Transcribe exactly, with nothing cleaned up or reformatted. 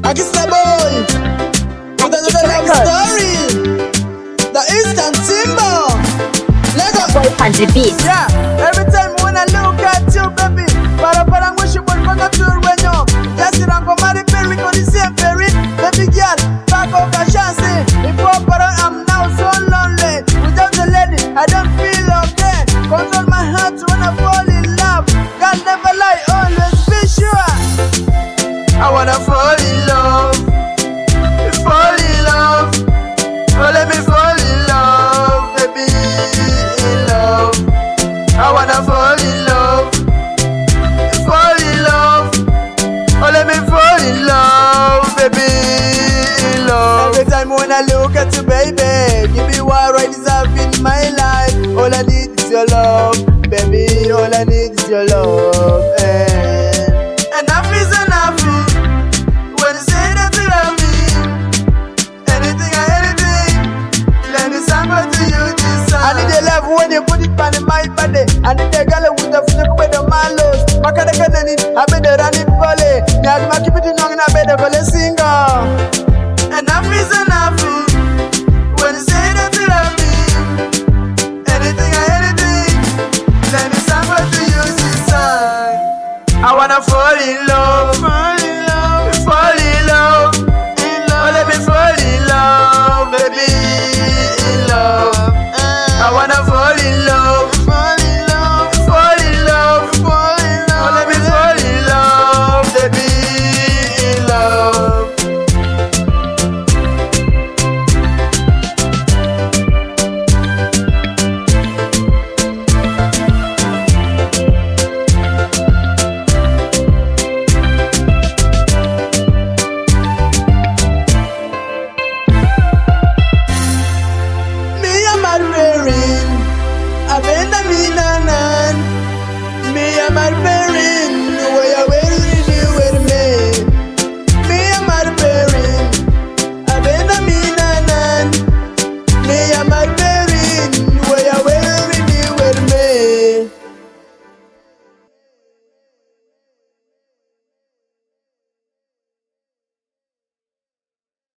I kiss the boy with another love story. The Eastern Timber. Let go. Boy on the beat. Yeah, every time when I look at you, baby, para para ngwishi bol banga turwenyo. Just rango mari peri ko di same peri. Baby girl, back up a chance. If I para I'm now so lonely. Without the lady, I don't feel okay. Control my heart when I fall in love. God never lie, always be sure. I wanna fall in love, fall in love. Oh, let me fall in love, baby, in love. I wanna fall in love, fall in love. Oh, let me fall in love, baby, in love. Every time when I look at you, baby, give me what I deserve in my life. All I need is your love, baby, all I need is your love.